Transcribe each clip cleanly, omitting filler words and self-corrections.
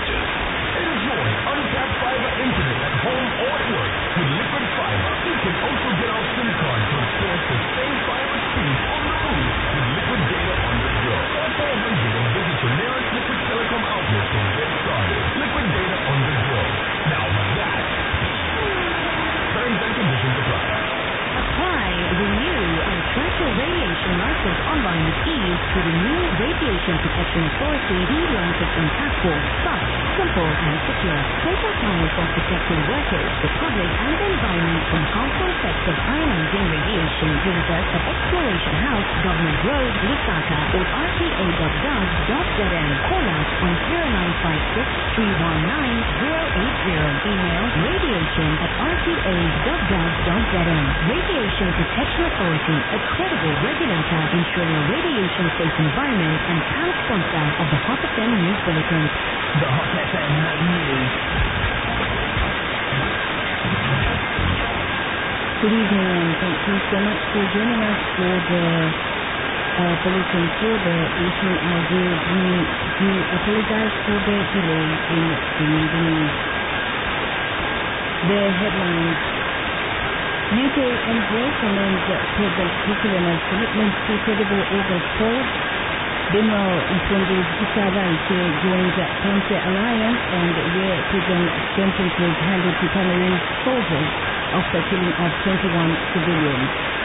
purchase. Enjoy uncapped fiber internet at home or at work with Liquid Fiber. You can also get our SIM card to experience the same fiber speed on the move with Liquid Data on the go. Call 400 and visit your nearest Liquid Telecom outlet to get started. Liquid Data on the go. Now that's speed. Terms and conditions apply. Apply, renew, and track your radiation license online with ease through the new Radiation Protection Authority e-licensing platform. Fast, simple, and secure. Total ties of protecting workers, the public, and the environment from harmful effects of ionizing radiation. Visit us at Exploration House, Government Road, Lusaka, or rta.gov.zm. Call us on 0956-319-080. Email radiation@rta.gov.zm. Radiation Protection Authority, a credible regulator ensuring a radiation-safe environment and proud sponsor of the Hot FM News Bulletin. The Hot FM News. Good evening and thank you so much for joining us for the bulletin for the evening. We do apologize for the delay in bringing the news. The headlines. UK envoy commends President Hichilema's commitment to credible August polls. Bimwell Mpundu's Issa Raite joins Tonse Alliance, and where prison sentence was handed to Cameroon's soldiers after killing of 21 civilians.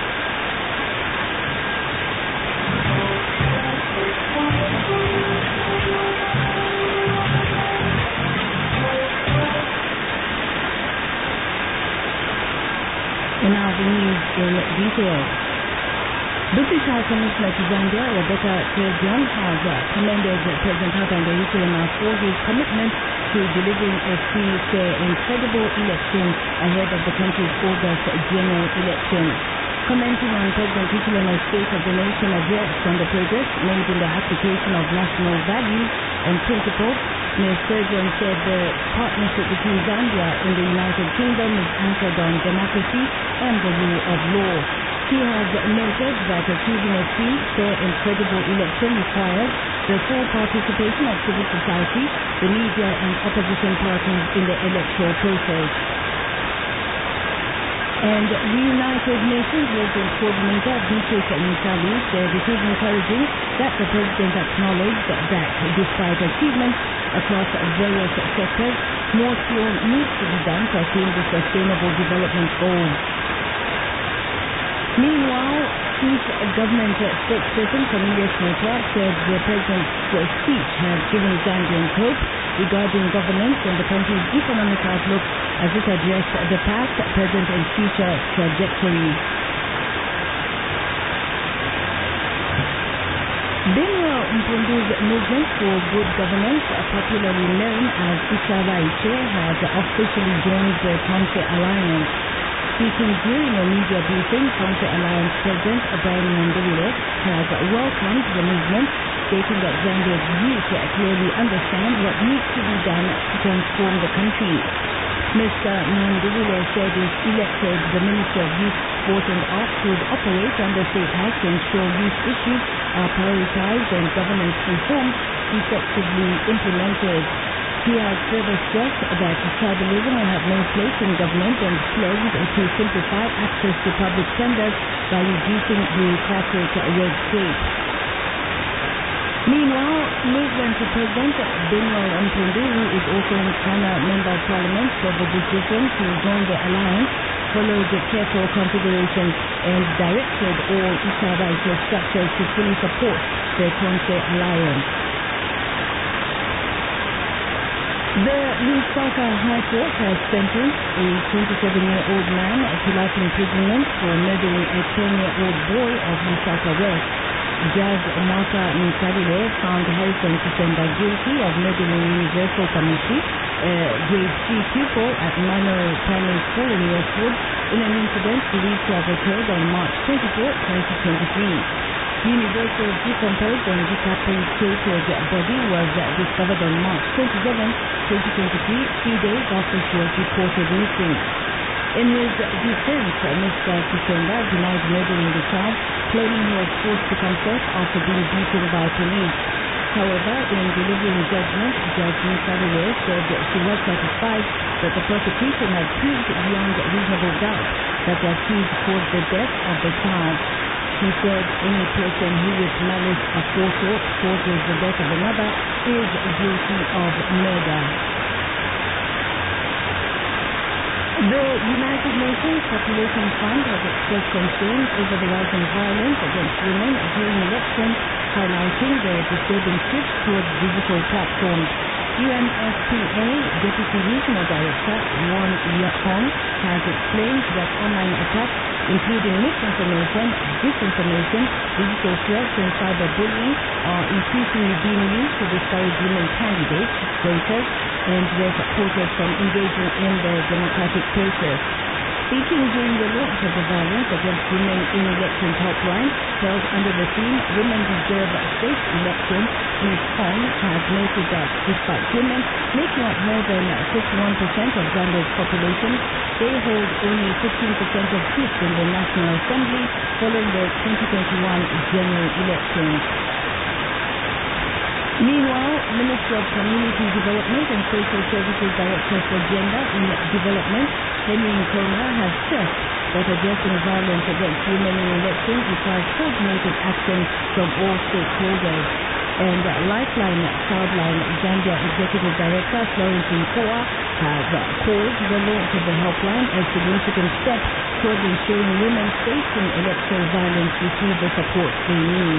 And now the news in detail. British High Commissioner to Zambia, Rebecca Turgeon, has commended President Hakainde Hichilema for his commitment to delivering a free, fair and credible election ahead of the country's August general election. Commenting on President Hichilema's State of the Nation address on the progress made in the application of national values and principles, Ms. Turgeon said the partnership between Zambia and the United Kingdom is anchored on democracy and the rule of law. She has noted that achieving a free, fair and credible election requires the full participation of civil society, the media and opposition parties in the electoral process. And the United Nations Resident Coordinator Beatrice Musavi said it is encouraging that the President acknowledged that despite achievements across various sectors, more still needs to be done to attain the Sustainable Development Goals. Meanwhile, Chief Government Spokesperson Cornelius Mutwa said the President's speech has given Zambians hope regarding governance and the country's economic outlook as it addressed the past, present and future trajectory. Bimwell Mpundu's Movement for Good Governance, popularly known as Issa Raite, has officially joined the Tonse Alliance. Speaking during a media briefing, Tonse Alliance President Brian Mandewile has welcomed the movement, stating that Zambia's youth clearly understand what needs to be done to transform the country. Mr. Mandewile said if elected, the Minister of Youth, Sport and Arts would operate under State House to ensure youth issues are prioritized and governance reforms effectively implemented. He has further stressed that tribalism will have no place in government and pledged to simplify access to public tenders by reducing bureaucratic red tape. Meanwhile, Movement President Bimwell Mpundu, who is also in Ghana Member of Parliament, said the decision to join the alliance followed careful consideration and directed all Issa Raite structures to fully support the Tonse Alliance. The Lusaka High Court has sentenced a 27-year-old man to life imprisonment for murdering a 10-year-old boy of Lusaka West. Judge Mwaka Nkarile found Harrison Kisemba guilty of murdering Universal Kamishi, a grade 3 pupil at Manuel Primary School in Westwood, in an incident believed to have occurred on March 24, 2023. Universal decomposed and decapitated body was discovered on March 27, 2023, 3 days after she was reported missing. In his defense, Mr. Kisemba denied murdering the child, claiming he was forced to confess after being beaten by police. However, in delivering judgment, Judge Musarewe said she was satisfied that the prosecution had proved beyond reasonable doubt that the accused caused the death of the child. She said any person who with malice aforethought causes the death of another is guilty of murder. The United Nations Population Fund has expressed concern over the rising violence against women during elections, highlighting the disturbing shift towards digital platforms. UNFPA Deputy Regional Director Won Yahong has explained that online attacks, including misinformation, disinformation, digital threats and cyberbullying, are increasingly being used to discourage women candidates, voters, and their supporters from engaging in the democratic process. Speaking during the launch of the Violence Against Women in Elections Helpline, held under the theme Women Deserve Safe Elections, Ms. Hong has noted that despite women making up more than 51% of Zambia's population, they hold only 15% of seats in the National Assembly following the 2021 general elections. Meanwhile, Minister of Community Development and Social Services Director for Gender and Development, Henry Nkoma, has stressed that addressing violence against women in elections requires coordinated action from all stakeholders. And Lifeline Childline Zambia Executive Director Florence Nkoa has called the launch of the helpline a significant step towards ensuring women facing electoral violence receive the support they need.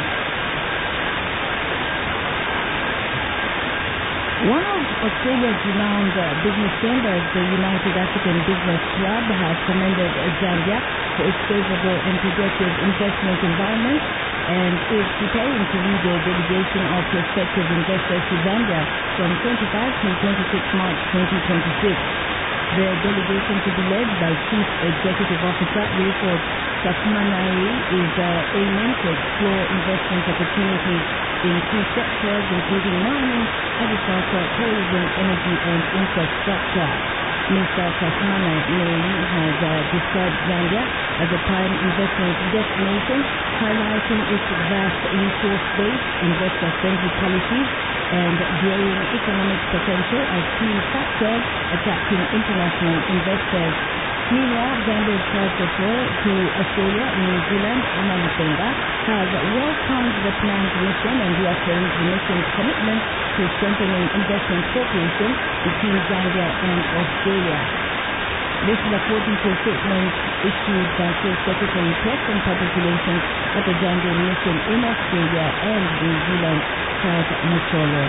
One of Australia's renowned business chambers, the United African Business Club, has commended Zambia for its favorable and progressive investment environment and is preparing to lead a delegation of prospective investors to Zambia from 25 to 26 March 2026. The delegation, to be led by Chief Executive Officer Wilford Safmanari, is aiming to explore investment opportunities in key sectors including mining, agriculture, tourism, energy and infrastructure. Mr. Safmanari has described Zambia as a prime investment destination, highlighting its vast resource base, investor-friendly policies, and growing economic potential as key factors attracting international investors. Meanwhile, Zambia's Chancellor to Australia and New Zealand, Anna Lusenga, has welcomed the planned mission and reaffirmed the mission's commitment to strengthening investment cooperation between Zambia and Australia. This is according to a statement issued by State Secretary Press and Public Relations at the Zambian mission in Australia and New Zealand, Charles Musolo.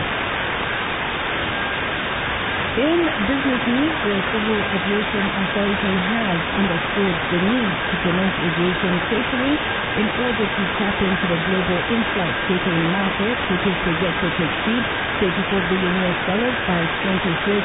In business news, the Civil Aviation Authority has underscored the need to promote aviation catering in order to tap into the global in-flight catering market, which is projected to exceed $34 billion by 2030.